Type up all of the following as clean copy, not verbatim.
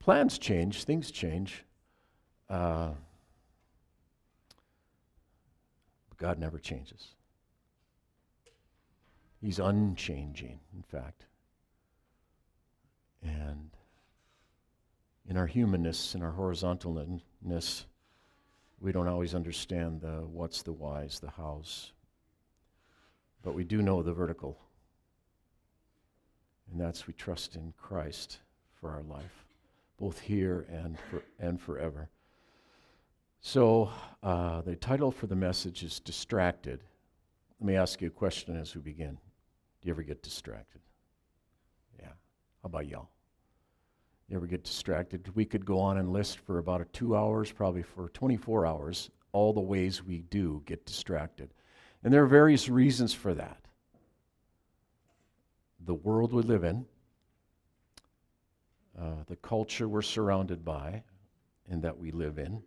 plans change, things change. But God never changes. He's unchanging, in fact. And in our humanness, in our horizontalness, we don't always understand the what's, the whys, the hows. But we do know the vertical. And that's we trust in Christ for our life, both here and forever. So the title for the message is Distracted. Let me ask you a question as we begin. Do you ever get distracted? Yeah. How about y'all? You ever get distracted? We could go on and list for about 2 hours, probably for 24 hours, all the ways we do get distracted. And there are various reasons for that. The world we live in, the culture we're surrounded by and that we live in,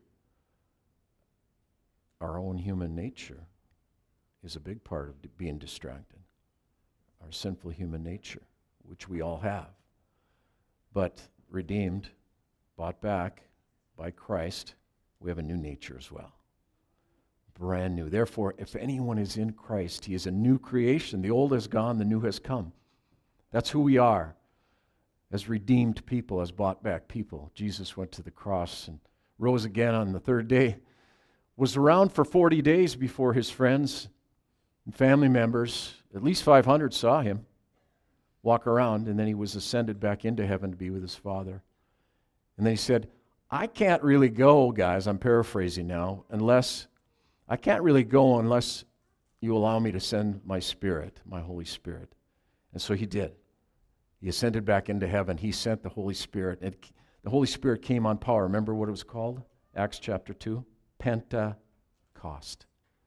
our own human nature is a big part of being distracted. Our sinful human nature, which we all have. But redeemed, bought back by Christ, we have a new nature as well. Brand new. Therefore, if anyone is in Christ, he is a new creation. The old has gone, the new has come. That's who we are as redeemed people, as bought back people. Jesus went to the cross and rose again on the third day. Was around for 40 days before his friends and family members, at least 500, saw him walk around, and then he was ascended back into heaven to be with his Father. And then he said, I can't really go, guys, I'm paraphrasing now, I can't really go unless you allow me to send my Spirit, my Holy Spirit. And so he did. He ascended back into heaven. He sent the Holy Spirit. And the Holy Spirit came on power. Remember what it was called? Acts chapter 2? Pentecost.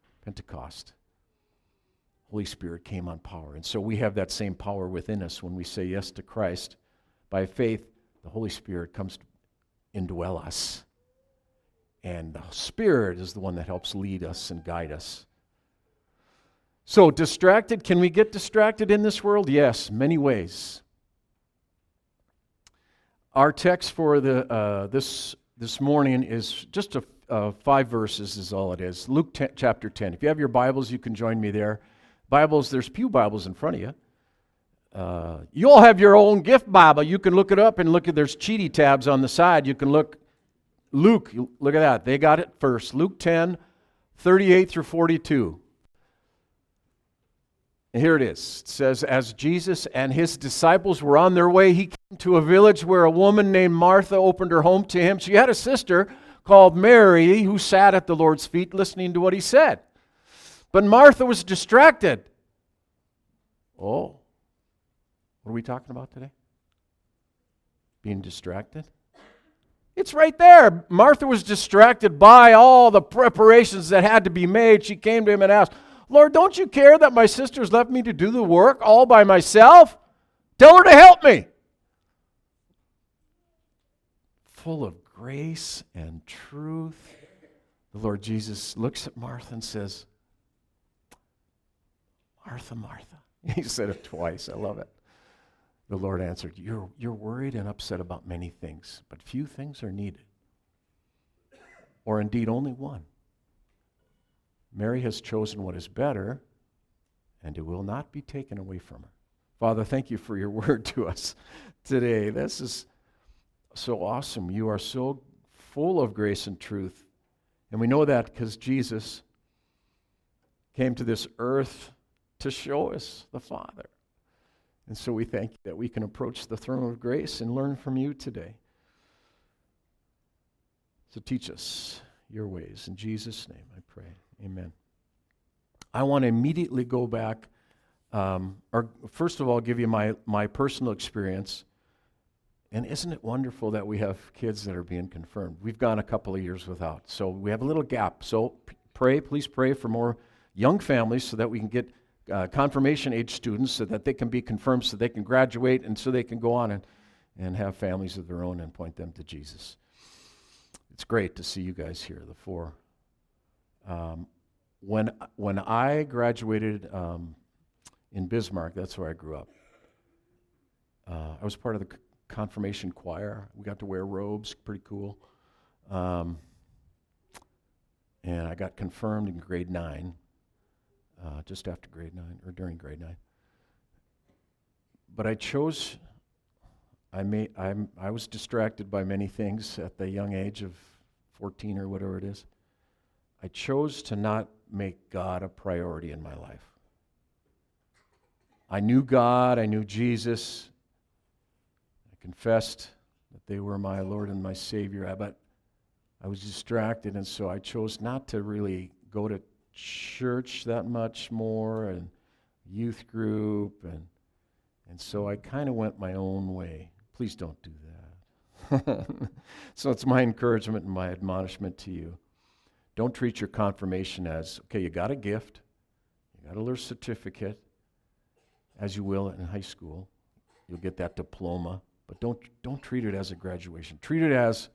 Holy Spirit came on power. And so we have that same power within us when we say yes to Christ. By faith, the Holy Spirit comes to indwell us. And the Spirit is the one that helps lead us and guide us. So, distracted, can we get distracted in this world? Yes, many ways. Our text for this morning is just 5 verses is all it is. Luke chapter 10. If you have your Bibles, you can join me there. Bibles, there's pew Bibles in front of you. You all have your own gift Bible. You can look it up and look at, there's cheaty tabs on the side. You can look, Luke, look at that. They got it first. Luke 10, 38 through 42. And here it is. It says, as Jesus and his disciples were on their way, he came to a village where a woman named Martha opened her home to him. She had a sister called Mary who sat at the Lord's feet listening to what he said. But Martha was distracted. Oh, what are we talking about today? Being distracted? It's right there. Martha was distracted by all the preparations that had to be made. She came to him and asked, Lord, don't you care that my sister's left me to do the work all by myself? Tell her to help me. Full of grace and truth, the Lord Jesus looks at Martha and says, Martha, Martha. He said it twice. I love it. The Lord answered, you're worried and upset about many things, but few things are needed. Or indeed only one. Mary has chosen what is better, and it will not be taken away from her. Father, thank you for your word to us today. This is so awesome. You are so full of grace and truth. And we know that because Jesus came to this earth to show us the Father. And so we thank you that we can approach the throne of grace and learn from you today. So teach us your ways. In Jesus' name I pray. Amen. I want to immediately go back, or first of all, give you my personal experience. And isn't it wonderful that we have kids that are being confirmed? We've gone a couple of years without. So we have a little gap. So please pray for more young families so that we can get confirmation age students so that they can be confirmed, so they can graduate, and so they can go on and have families of their own and point them to Jesus. It's great to see you guys here, the 4. When I graduated in Bismarck, that's where I grew up. I was part of the confirmation choir. We got to wear robes, pretty cool. And I got confirmed in grade 9, just after grade 9, or during grade 9. But I chose, I was distracted by many things at the young age of 14 or whatever it is. I chose to not make God a priority in my life. I knew God, I knew Jesus. I confessed that they were my Lord and my Savior, but I was distracted, and so I chose not to really go to church that much more, and youth group, and so I kind of went my own way. Please don't do that. So it's my encouragement and my admonishment to you. Don't treat your confirmation as, okay, you got a gift, you got a little certificate, as you will in high school. You'll get that diploma, but don't treat it as a graduation. Treat it as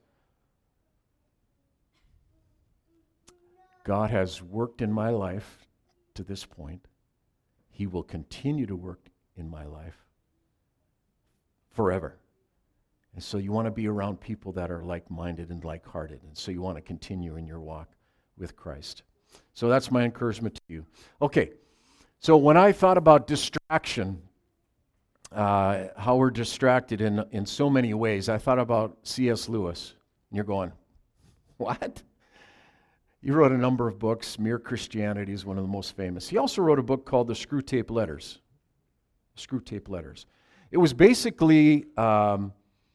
God has worked in my life to this point. He will continue to work in my life forever. And so you want to be around people that are like-minded and like-hearted. And so you want to continue in your walk with Christ. So that's my encouragement to you. Okay, so when I thought about distraction, how we're distracted in so many ways, I thought about C.S. Lewis. And you're going, what? He wrote a number of books. Mere Christianity is one of the most famous. He also wrote a book called The Screwtape Letters. Screwtape Letters. It was basically the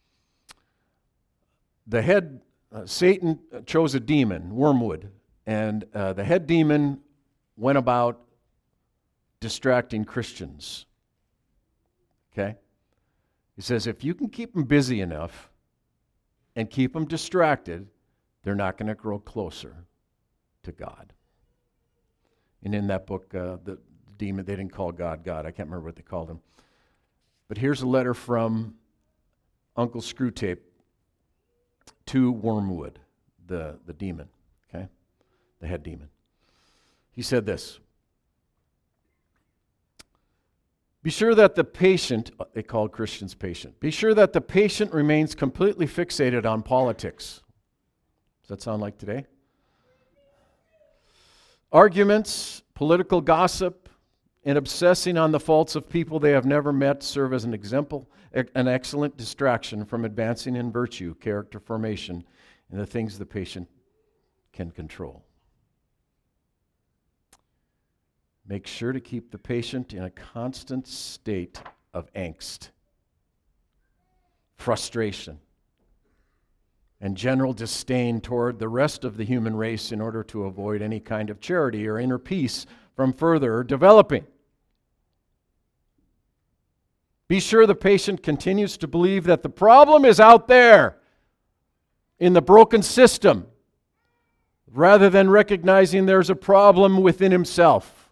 head, Satan chose a demon, Wormwood, and the head demon went about distracting Christians. Okay? He says, if you can keep them busy enough and keep them distracted, they're not going to grow closer to God. And in that book, the demon, they didn't call God God. I can't remember what they called him. But here's a letter from Uncle Screwtape to Wormwood, the demon, okay? The head demon. He said this: be sure that the patient, they called Christians patient, be sure that the patient remains completely fixated on politics. Does that sound like today? Arguments, political gossip, and obsessing on the faults of people they have never met serve as an excellent distraction from advancing in virtue, character formation, and the things the patient can control. Make sure to keep the patient in a constant state of angst, frustration, and general disdain toward the rest of the human race in order to avoid any kind of charity or inner peace from further developing. Be sure the patient continues to believe that the problem is out there in the broken system, rather than recognizing there's a problem within himself.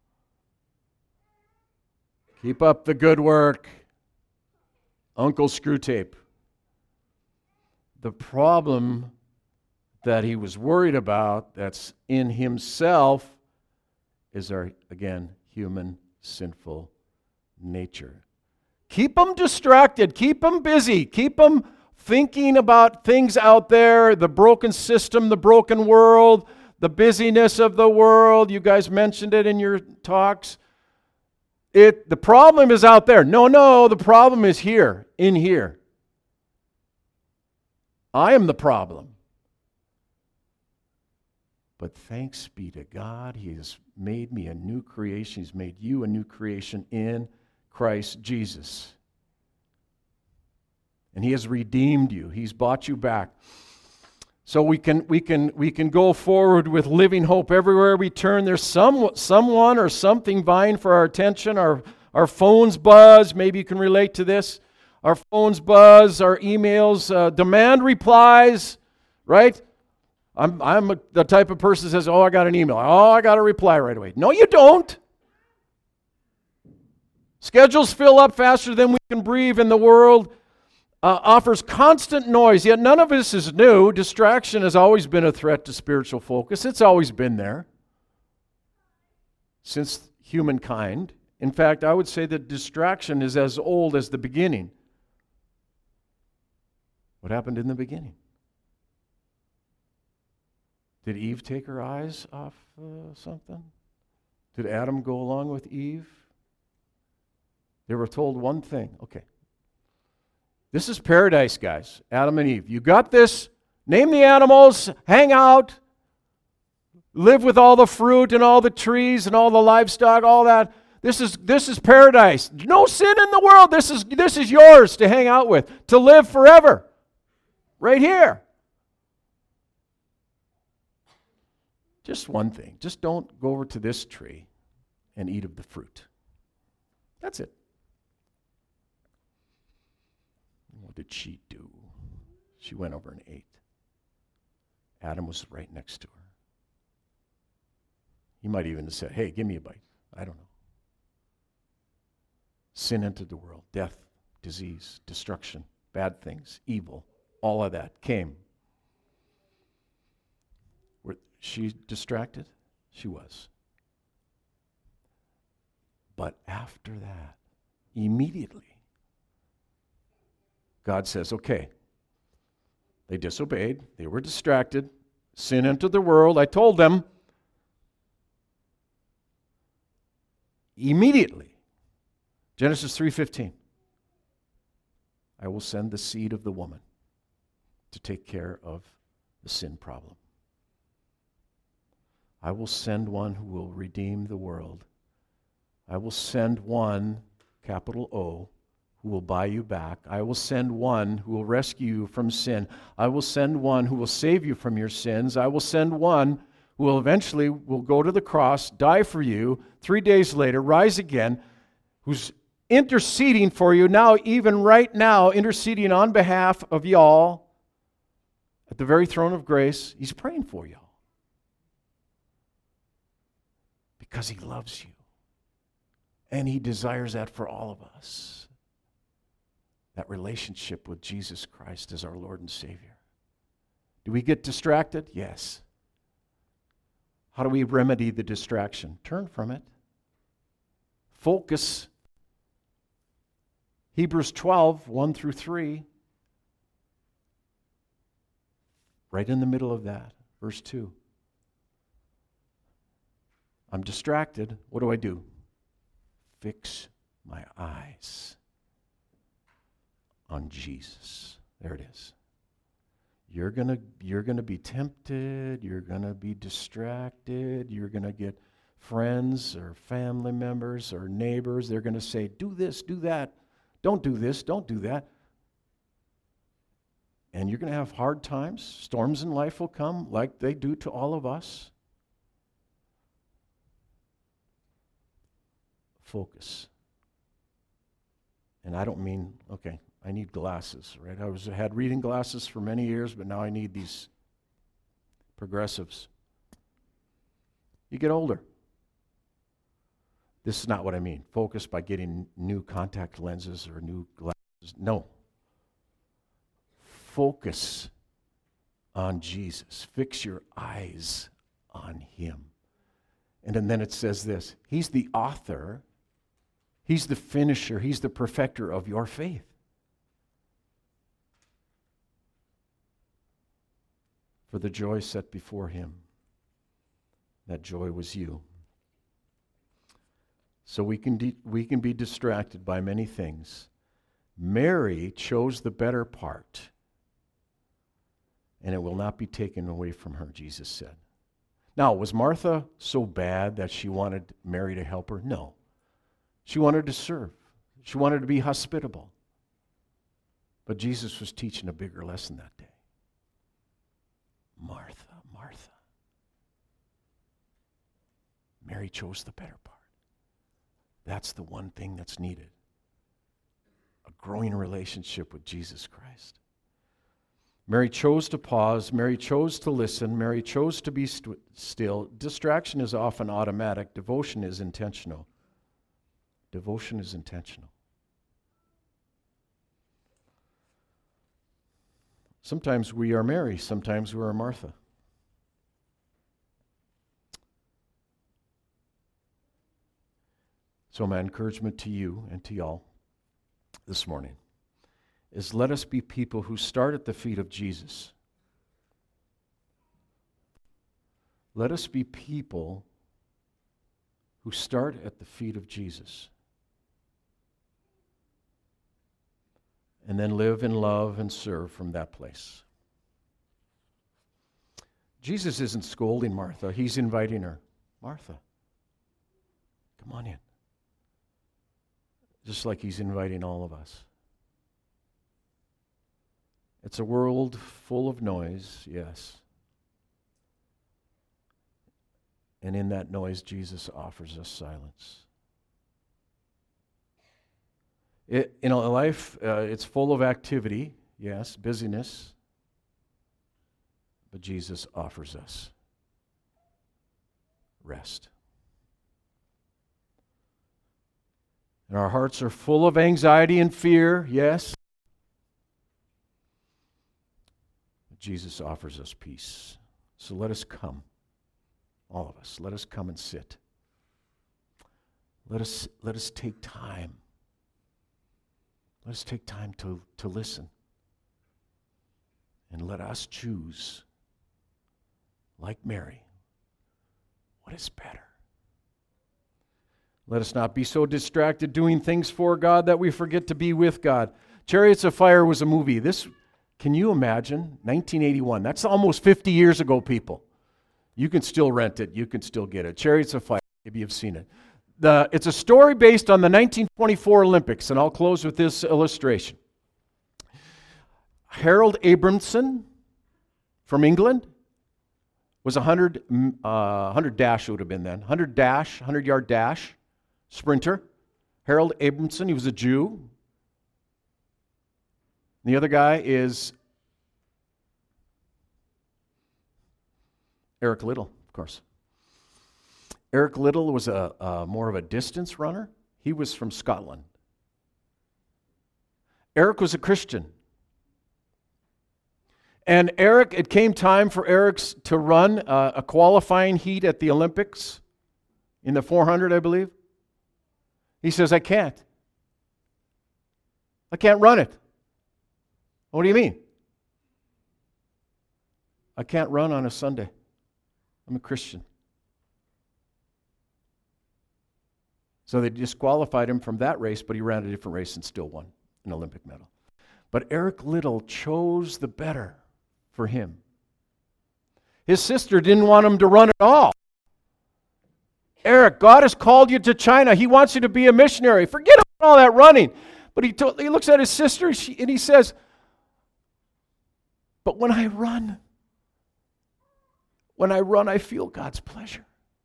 Keep up the good work, Uncle Screwtape. The problem that he was worried about that's in himself is our, again, human sinful nature. Keep them distracted. Keep them busy. Keep them thinking about things out there, the broken system, the broken world, the busyness of the world. You guys mentioned it in your talks. The problem is out there. No, the problem is here, in here. I am the problem. But thanks be to God, He has made me a new creation. He's made you a new creation in Christ Jesus. And He has redeemed you. He's bought you back. So we can go forward with living hope everywhere we turn. There's someone or something vying for our attention. Our phones buzz. Maybe you can relate to this. Our phones buzz, our emails demand replies, right? I'm the type of person that says, oh, I got an email. Oh, I got a reply right away. No, you don't. Schedules fill up faster than we can breathe, and the world offers constant noise, yet none of this is new. Distraction has always been a threat to spiritual focus. It's always been there since humankind. In fact, I would say that distraction is as old as the beginning. What happened in the beginning? Did Eve take her eyes off something? Did Adam go along with Eve? They were told one thing. Okay. This is paradise, guys. Adam and Eve. You got this. Name the animals. Hang out. Live with all the fruit and all the trees and all the livestock, all that. This is paradise. No sin in the world. This is yours to hang out with, to live forever. Right here. Just one thing. Just don't go over to this tree and eat of the fruit. That's it. What did she do? She went over and ate. Adam was right next to her. He might even have said, hey, give me a bite. I don't know. Sin entered the world. Death, disease, destruction, bad things, evil, all of that came. Was she distracted? She was. But after that, immediately, God says, okay, they disobeyed. They were distracted. Sin entered the world. I told them. Immediately, Genesis 3:15, I will send the seed of the woman to take care of the sin problem. I will send one who will redeem the world. I will send one, capital O, who will buy you back. I will send one who will rescue you from sin. I will send one who will save you from your sins. I will send one who will eventually go to the cross, die for you, 3 days later, rise again, who's interceding for you now, even right now, interceding on behalf of y'all at the very throne of grace. He's praying for y'all because he loves you. And he desires that for all of us. That relationship with Jesus Christ as our Lord and Savior. Do we get distracted? Yes. How do we remedy the distraction? Turn from it. Focus. Hebrews 12, 1 through 3. Right in the middle of that, verse 2. I'm distracted. What do? Fix my eyes on Jesus. There it is. You're gonna be tempted, you're gonna be distracted, you're gonna get friends or family members or neighbors, they're gonna say, do this, do that, don't do this, don't do that. And you're gonna have hard times. Storms in life will come like they do to all of us. Focus. And I don't mean, okay, I need glasses, right? I had reading glasses for many years, but now I need these progressives. You get older. This is not what I mean. Focus by getting new contact lenses or new glasses. No. Focus on Jesus. Fix your eyes on him. And then it says this, he's the author, he's the finisher, he's the perfecter of your faith. For the joy set before him, that joy was you. So we can be distracted by many things. Mary chose the better part, and it will not be taken away from her, Jesus said. Now, was Martha so bad that she wanted Mary to help her? No. She wanted to serve. She wanted to be hospitable. But Jesus was teaching a bigger lesson that day. Martha, Martha. Mary chose the better part. That's the one thing that's needed. A growing relationship with Jesus Christ. Mary chose to pause. Mary chose to listen. Mary chose to be still. Distraction is often automatic. Devotion is intentional. Devotion is intentional. Sometimes we are Mary. Sometimes we are Martha. So my encouragement to you and to y'all this morning is let us be people who start at the feet of Jesus. Let us be people who start at the feet of Jesus and then live and love and serve from that place. Jesus isn't scolding Martha. He's inviting her. Martha, come on in. Just like he's inviting all of us. It's a world full of noise, yes. And in that noise, Jesus offers us silence. In a life, it's full of activity, yes, busyness. But Jesus offers us rest. And our hearts are full of anxiety and fear, yes. But Jesus offers us peace. So let us come, all of us, let us come and sit. Let us take time. Let us take time to listen. And let us choose, like Mary, what is better. Let us not be so distracted doing things for God that we forget to be with God. Chariots of Fire was a movie. Can you imagine? 1981. That's almost 50 years ago, people. You can still rent it. You can still get it. Chariots of Fire. Maybe you've seen it. It's a story based on the 1924 Olympics, and I'll close with this illustration. Harold Abramson from England was 100 dash, it would have been then, 100-yard dash sprinter. Harold Abramson, he was a Jew. And the other guy is Eric Liddell, of course. Eric Liddell was more of a distance runner. He was from Scotland. Eric was a Christian. And it came time for Eric to run a qualifying heat at the Olympics in the 400, I believe. He says, I can't run it. What do you mean? I can't run on a Sunday. I'm a Christian. So they disqualified him from that race, but he ran a different race and still won an Olympic medal. But Eric Liddell chose the better for him. His sister didn't want him to run at all. Eric, God has called you to China. He wants you to be a missionary. Forget about all that running. But he looks at his sister and he says, but when I run, I feel God's pleasure.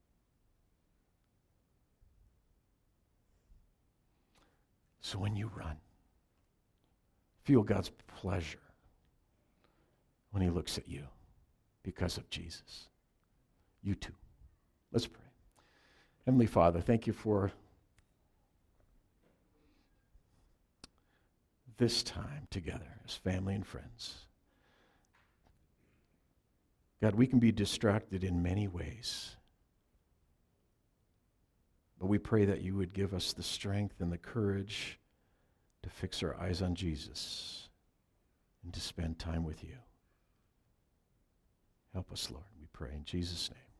So when you run, feel God's pleasure when he looks at you because of Jesus. You too. Let's pray. Heavenly Father, thank you for this time together as family and friends. God, we can be distracted in many ways. But we pray that you would give us the strength and the courage to fix our eyes on Jesus and to spend time with you. Help us, Lord, we pray in Jesus' name.